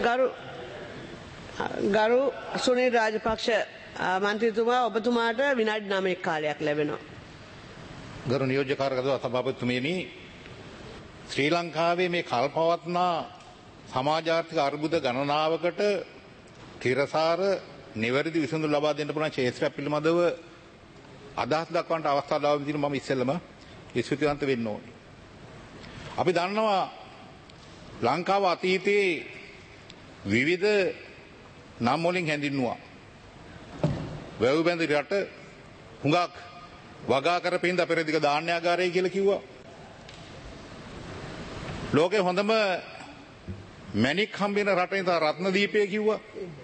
ගරු ගරු සුනිල් රාජපක්ෂ මන්ත්‍රීතුමා ඔබතුමාට විනාඩි 9ක් කාලයක් ලැබෙනවා. ගරු නියෝජ්‍ය කාර්යගත සභාපතිතුමියනි, ශ්‍රී ලංකාවේ මේ කල්පවත්නා සමාජාර්ථික අර්බුද ගණනාවකට තිරසාර නිවැරදි විසඳුම් ලබා දෙන්න පුළුවන් ක්ෂේත්‍රයක් පිළිබඳව අදහස් දක්වන්නට අවස්ථාව ලබා දීම මම ඉස්සෙල්ලම ස්තුතිවන්ත වෙන්න ඕනේ. අපි දන්නවා ලංකාව අතීතයේ විවිධ නම් වලින් හැඳින්වුවා. වැව් බැඳි රට හුඟක් වගා කරපින්ද පෙරදිග ධාන්‍යාගාරය කියලා කිව්වා. ලෝකේ හොඳම මැණික් හම්බෙන රටේ තම රත්නදීපය කිව්වා.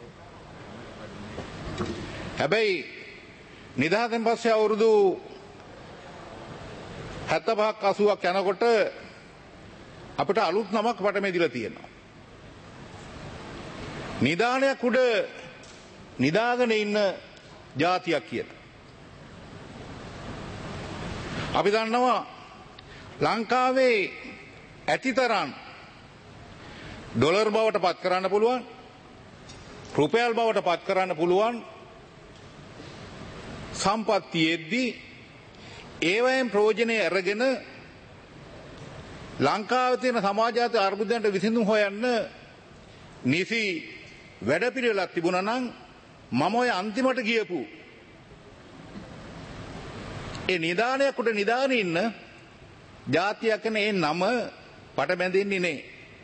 හැබැයි නිදහසෙන් පස්සේ අවුරුදු 75ක් 80ක් යනකොට අපිට අලුත් නමක් වටමෙදිලා තියෙනවා. නිදානයක් උඩ නිදාගෙන ඉන්න ජාතියක් කියලා. අපි දන්නවා ලංකාවේ ඇතිතරම් ඩොලර් බවට පත් කරන්න පුළුවන්, රුපියල් බවට පත් කරන්න පුළුවන් සම්පත්තියෙද්දී ඒවයෙන් ප්‍රයෝජනය අරගෙන ලංකාවේ තියෙන සමාජාත අර්බුදයන්ට විසඳුම් හොයන්න නිසි වැඩපිළිවෙලක් තිබුණා නම් මම ඔය අන්තිමට ගියපු ඒ නිදානයක් උඩ නිදාගෙන ඉන්න ජාතියක් නේ ඒ නම පට බැඳෙන්නේ නේ.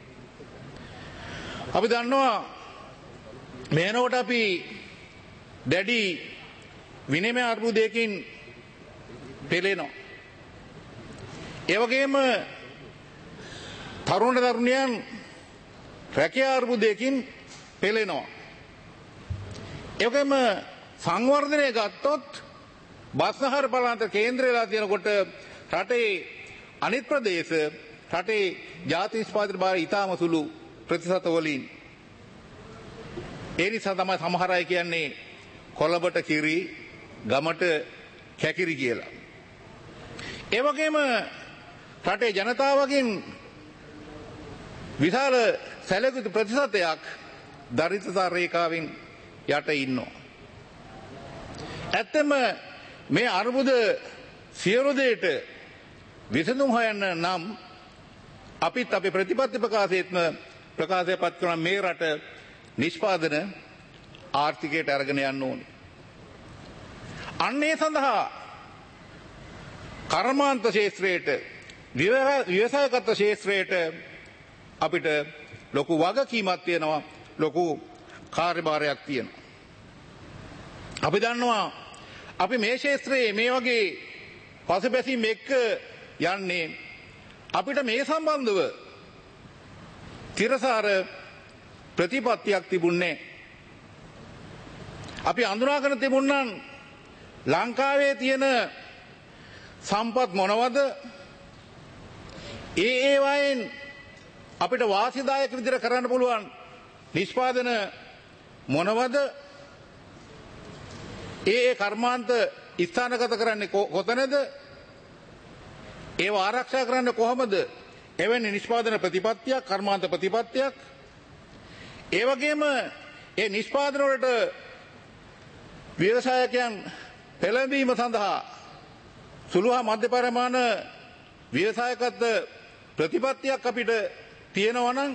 අපි දන්නවා මේනකොට අපි දැඩි විනිමය අර්බුදයකින් පෙළෙනවා. ඒ වගේම තරුණ තරුණියන් රැකියා අර්බුදයකින් පෙළෙනවා. ඒ වගේම සංවර්ධනය ගත්තොත් බස්නහර පළාත කේන්ද්‍රයලා තියෙනකොට රටේ අනිත් ප්‍රදේශ රටේ ජාති නිෂ්පාදන භාරය ඉතාම සුළු ප්‍රතිශත වලින්. ඒ නිසා තමයි සමහර අය කියන්නේ කොළඹට කිරි ගමට කැකිරි කියලා. ඒ වගේම රටේ ජනතාවගෙන් විශාල සැලකුණු ප්‍රතිශතයක් දරිද්‍රතා රේඛාවෙන් යට ඉන්නවා. ඇත්තම මේ අර්බුද සියලු දෙයට විසඳුම් හොයන්න නම් අපිත් අපේ ප්‍රතිපත්ති ප්‍රකාශයේත්ම ප්‍රකාශයපත් කරන මේ රට නිෂ්පාදන ආර්ථිකයට අරගෙන යන්න ඕනේ. අන්නේ සඳහා කර්මාන්ත ක්ෂේත්‍රයට ව්‍යවසායගත ක්ෂේත්‍රයට අපිට ලොකු වගකීමක් තියෙනවා, ලොකු කාර්යභාරයක් තියෙනවා. අපි දන්නවා අපි මේ ක්ෂේත්‍රයේ මේ වගේ පසුබැසීම් එක්ක යන්නේ අපිට මේ සම්බන්ධව තිරසාර ප්‍රතිපත්තියක් තිබුණේ. අපි අඳුනාගෙන තිබුණනම් ලංකාවේ තියෙන සම්පත් මොනවද? ඒ වයින් අපිට වාසිදායක විදිහට කරන්න පුළුවන් නිෂ්පාදන මොනවද? ඒ කර්මාන්ත ස්ථානගත කරන්නේ කොතනද? ඒව ආරක්ෂා කරන්නේ කොහොමද? එවැනි නිෂ්පාදන ප්‍රතිපත්තියක්, කර්මාන්ත ප්‍රතිපත්තියක්. ඒ වගේම ඒ නිෂ්පාදන වලට ව්‍යවසායකයන් පෙළඹවීම සඳහා සුළු හා මධ්‍ය පරිමාණ ව්‍යවසායකත්ව ප්‍රතිපත්තියක් අපිට තියෙනවා නම්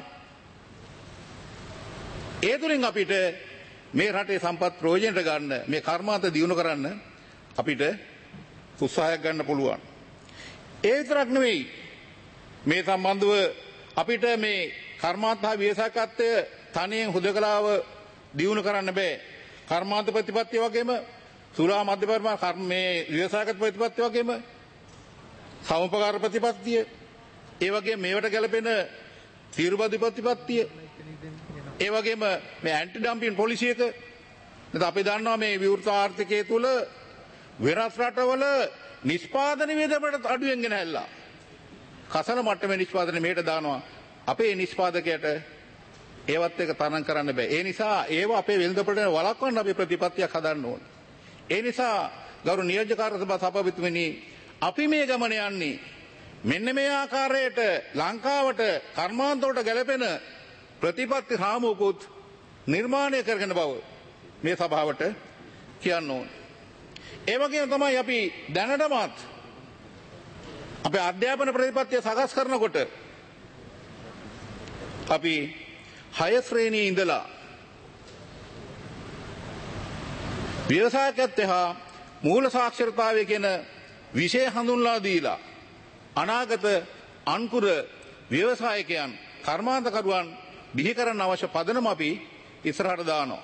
ඒ තුලින් අපිට මේ රටේ සම්පත් ප්‍රයෝජනට ගන්න, මේ කර්මාන්ත දියුණු කරන්න අපිට උත්සාහයක් ගන්න පුළුවන්. ඒ විතරක් නෙවෙයි, මේ සම්බන්ධව අපිට මේ කර්මාන්ත හා ව්‍යවසායකත්වය තනියෙන් හුදකලාව දියුණු කරන්න බෑ. කර්මාන්ත ප්‍රතිපත්තිය වගේම සුළා මධ්‍ය පරිමාණ මේ ව්‍යවසායකත්ව ප්‍රතිපත්තිය වගේම සමුපකාර ප්‍රතිපත්තිය, ඒ වගේම මේවට ගැලපෙන තීරුබදි ප්‍රතිපත්තිය, ඒ වගේම මේ ඇන්ටි ඩම්පින් පොලිසි එක. නැත්නම් අපි දන්නවා මේ විවෘත ආර්ථිකයේ තුල වෙනස් රටවල නිෂ්පාදන වියදමට අඩුවෙන් ගෙන හැල්ලා. කසල මට්ටමේ නිෂ්පාදනය මෙහෙට දානවා. අපේ නිෂ්පාදකයට ඒවත් එක තරම් කරන්න බෑ. ඒ නිසා ඒව අපේ වෙළඳපොළට වළක්වන්න අපි ප්‍රතිපත්තියක් හදන්න ඕනේ. ඒ නිසා ගරු නියෝජ්‍ය කාර්ය සභා සභාපතිතුමනි, අපි මේ ගමන යන්නේ මෙන්න මේ ආකාරයට ලංකාවට කර්මාන්ත වලට ගැලපෙන ප්‍රතිපත්ති රාමුවකුත් නිර්මාණය කරගෙන බව මේ සභාවට කියන්න ඕන. ඒ වගේම තමයි අපි දැනටමත් අපේ අධ්‍යාපන ප්‍රතිපත්තිය සකස් කරනකොට අපි 6 ශ්‍රේණියේ ඉඳලා ව්‍යවසායකත්වය හා මූල සාක්ෂරතාවය කියන විෂය හඳුන්වා දීලා අනාගත අන්කුර ව්‍යවසායකයන් කර්මාන්තකරුවන් බිහි කරන්න අවශ්‍ය පදනම අපි ඉස්සරහට දානවා.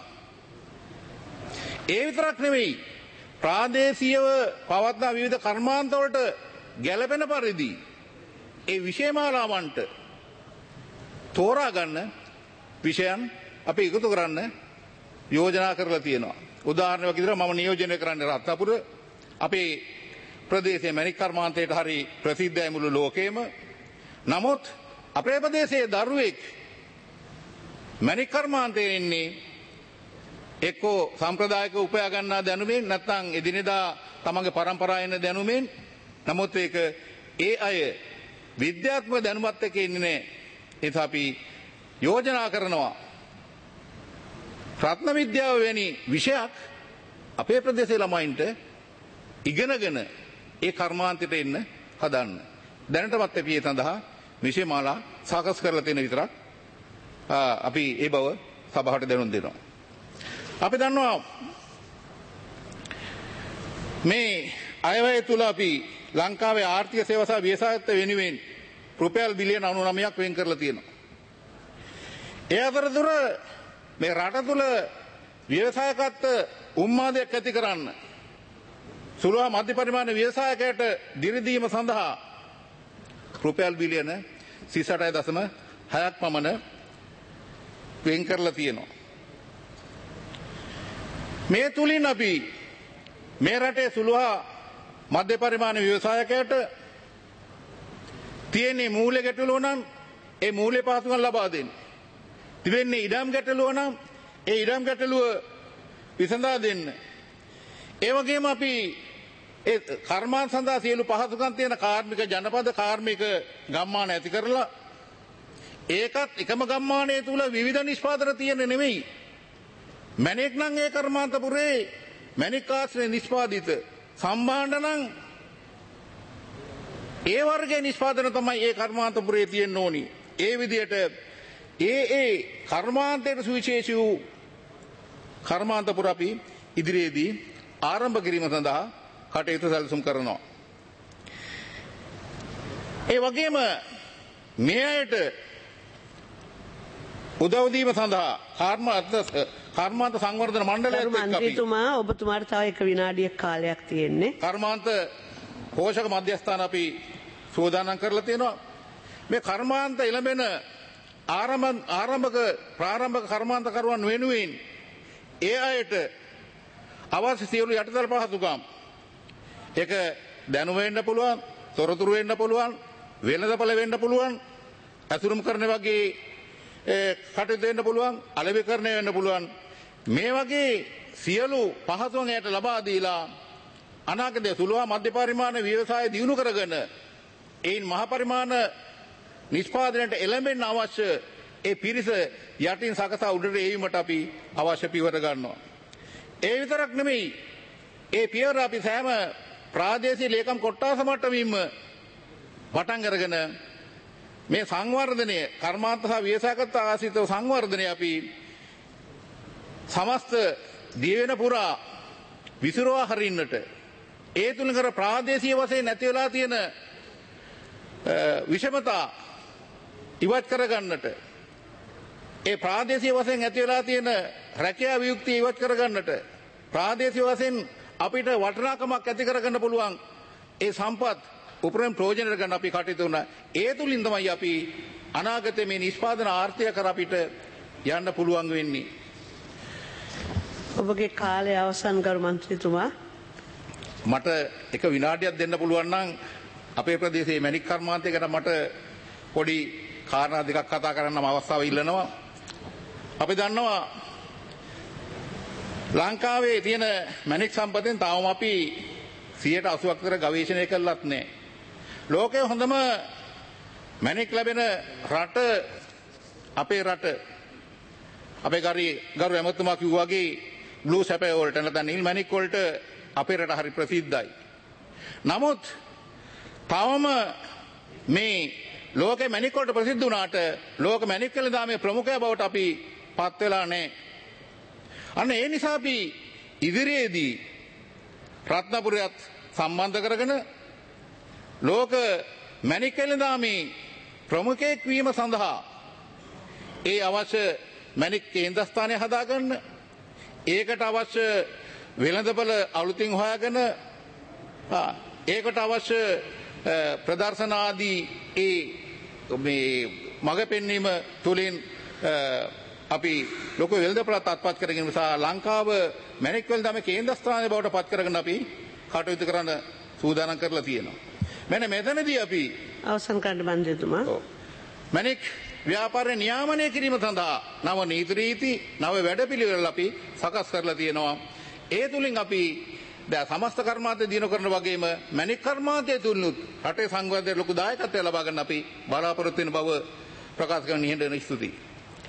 ඒ විතරක් නෙවෙයි ප්‍රාදේශීයව පවත්නා විවිධ කර්මාන්තවලට ගැළපෙන පරිදි ඒ විෂයමාලාවන්ට තෝරා ගන්න විෂයන් අපි එකතු කරන්න යෝජනා කරලා තියෙනවා. උදාහරණයක් විදිහට මම නියෝජනය කරන්නේ රත්නපුර අපේ ප්‍රදේශයේ මැණික් කර්මාන්තයට හරි ප්‍රසිද්ධයි මුළු ලෝකෙම. නමුත් අපේ ප්‍රදේශයේ දරුවෙක් මැණික් කර්මාන්තයේ ඉන්නේ එක්කෝ සම්ප්‍රදායික උපයා ගන්නා දැනුමෙන් නැත්නම් එදිනෙදා තමන්ගේ පරම්පරාවේ එන දැනුමෙන්. නමුත් ඒක ඒ අය විද්‍යාත්මක දැනුමත් එක්ක ඉන්නේ නැහැ. ඒත් අපි යෝජනා කරනවා රත්න විද්‍යාව වැනි විෂයක් අපේ ප්‍රදේශයේ ළමයින්ට ඉගෙනගෙන ඒ කර්මාන්තයට එන්න හදන්න. දැනටමත් අපි ඒ සඳහා විෂයමාලා සාකස් කරලා තියෙන විතරක් අපි ඒ බව සභාවට දැනුම් දෙනවා. අපි දන්නවා මේ අයවැය තුල අපි ලංකාවේ ආර්ථික සේවා සහ ව්‍යවසායත්ව වෙනුවෙන් රුපියල් බිලියන 99ක් වෙන් කරලා තියෙනවා. ඒ අතරතුර මේ රට තුල ව්‍යවසායකත්ව උම්මාදයක් ඇති කරන්න සුළු හා මධ්‍ය පරිමාණ ව්‍යවසායකයට දිරිදීම සඳහා රුපියල් බිලියන 38.6ක් පමණ වෙන් කරලා තියෙනවා. මේ තුලින් අපි මේ රටේ සුළු හා මධ්‍ය පරිමාණ ව්‍යවසායකයට තියෙන මූල්‍ය ගැටලුව නම් ඒ මූල්‍ය පහසුකම් ලබා දෙන්න. තිබෙන්නේ ඉඩම් ගැටලුව නම් ඒ ඉඩම් ගැටලුව විසඳා දෙන්න. ඒ වගේම අපි ඒ කර්මාන්ත සඳහා සියලු පහසුකම් තියෙන කාර්මික ජනපද කාර්මික ගම්මාන ඇති කරලා ඒකත් එකම ගම්මානයේ තුල විවිධ නිෂ්පාදන තියෙන නෙමෙයි. මැණික් නම් ඒ කර්මාන්තපුරේ මැණික් ආශ්‍රය නිෂ්පාදිත සම්භාණ්ඩ නම් ඒ වර්ගයේ නිෂ්පාදන තමයි ඒ කර්මාන්තපුරේ තියෙන්න ඕනි. ඒ විදිහට ඒ කර්මාන්තයට සුවිශේෂී වූ කර්මාන්තපුර අපි ඉදිරියේදී ආරම්භ කිරීම සඳහා කටයුතු සැලසුම් කරනවා. ඒ වගේම මේ අයට උදව් දීම සඳහා කර්මාන්ත සංවර්ධන මණ්ඩලයත් එක්ක අපි මන්ත්‍රීතුමා ඔබතුමාට තව එක විනාඩියක් කාලයක් තියෙන්නේ. කර්මාන්ත පෝෂක මධ්‍යස්ථාන අපි සෝදානම් කරලා තියෙනවා. මේ කර්මාන්ත එළඹෙන ප්‍රාරම්භක කර්මාන්තකරුවන් වෙනුවෙන් ඒ අයට අවශ්‍ය සියලු යටිතල පහසුකම් ඒක දැනුම වෙන්න පුළුවන්, තොරතුරු වෙන්න පුළුවන්, වෙළඳපළ වෙන්න පුළුවන්, අසුරුම් කරන වගේ කටයුතු වෙන්න පුළුවන්, අලෙවිකරණය වෙන්න පුළුවන්. මේ වගේ සියලු පහසුකම් එයට ලබා දීලා අනාගතයේ සුළු හා මධ්‍ය පරිමාණ ව්‍යවසාය දියුණු කරගෙන ඒන් මහ පරිමාණ නිෂ්පාදනයට එළඹෙන්න අවශ්‍ය ඒ පිරිස යටින් සකසා උඩට ඒවීමට අපි අවශ්‍ය පියවර ගන්නවා. ඒ විතරක් නෙමෙයි ඒ පියවර අපි සෑම ප්‍රාදේශීය ලේකම් කොට්ටාස මට්ටමින්ම පටන් අරගෙන මේ සංවර්ධනය කර්මාන්ත සහ ව්‍යවසායකත්ව ආශ්‍රිතව සංවර්ධනය අපි සමස්ත දිවෙන පුරා විසිරවා හරින්නට ඒ තුලින් කර ප්‍රාදේශීය වශයෙන් නැති වෙලා තියෙන විෂමතා ඉවත් කරගන්නට ඒ ප්‍රාදේශීය වශයෙන් ඇති වෙලා තියෙන රැකියාව වියුක්තිය ඉවත් කරගන්නට ප්‍රාදේශීය වශයෙන් අපිට වටිනාකමක් ඇති කරගන්න පුළුවන් ඒ සම්පත් උපරිම ප්‍රයෝජනයට ගන්න අපි කටයුතු කරන ඒ තුලින් තමයි අපි අනාගතයේ මේ නිෂ්පාදන ආර්ථිකය කර අපිට යන්න පුළුවන් වෙන්නේ. ඔබගේ කාලය අවසන් කරු මන්ත්‍රීතුමා. මට එක විනාඩියක් දෙන්න පුළුවන් නම් අපේ ප්‍රදේශයේ මැණික් කර්මාන්තය ගැන මට පොඩි කාරණා දෙකක් කතා කරන්න අවස්ථාව ඉල්ලනවා. අපි දන්නවා ලංකාවේ තියෙන මැණික් සම්පතෙන් තාම අපි 80ක් විතර ගවේෂණය කළත් නැහැ. ලෝකයේ හොඳම මැණික් ලැබෙන රට අපේ රට අපේ ගරු ඇමතුමා කිව්වා වගේ බ්ලූ සැපය වලට නැත්නම් නිල් මැණික් වලට අපේ රට හරි ප්‍රසිද්ධයි. නමුත් තවම මේ ලෝකේ මැණික් වලට ප්‍රසිද්ධ වුණාට ලෝක මැණික් වෙළඳාමේ ප්‍රමුඛයා බවට අපි පත් වෙලා නැහැ. අන්න ඒ නිසා අපි ඉදිරියේදී රත්නපුරයත් සම්බන්ධ කරගෙන ලෝක මැණික් වෙළඳාමේ ප්‍රමුඛයෙක් වීම සඳහා ඒ අවශ්‍ය මැණික් කේන්ද්‍රස්ථානය හදාගන්න, ඒකට අවශ්‍ය වෙළඳපොළ අලුතින් හොයාගෙන ඒකට අවශ්‍ය ප්‍රදර්ශන ආදී ඒ මේ මඟ පෙන්වීම තුළින් අපි ලොකු වෙළඳපොළක් අත්පත් කරගෙන නිසා ලංකාව මැණික් වෙළඳාමේ කේන්ද්‍රස්ථානය බවට පත් කරගෙන අපි කටයුතු කරන්න සූදානම් කරලා තියෙනවා. මෙන්න මෙතනදී අපි අවසන් කරන්න මන්ත්‍රීතුමා. මැණික් ව්‍යාපාරය නියාමනය කිරීම සඳහා නව නීති රීති නව වැඩපිළිවෙළ අපි සකස් කරලා තියෙනවා. ඒ තුලින් අපි දැන් සමස්ත කර්මාන්තය දිනු කරන වගේම මැණික් කර්මාන්තය තුලිනුත් රටේ සංවර්ධනයට ලොකු දායකත්වයක් ලබා ගන්න අපි බලාපොරොත්තු වෙන බව ප්‍රකාශ කරන නිහඬව ස්තුතියි.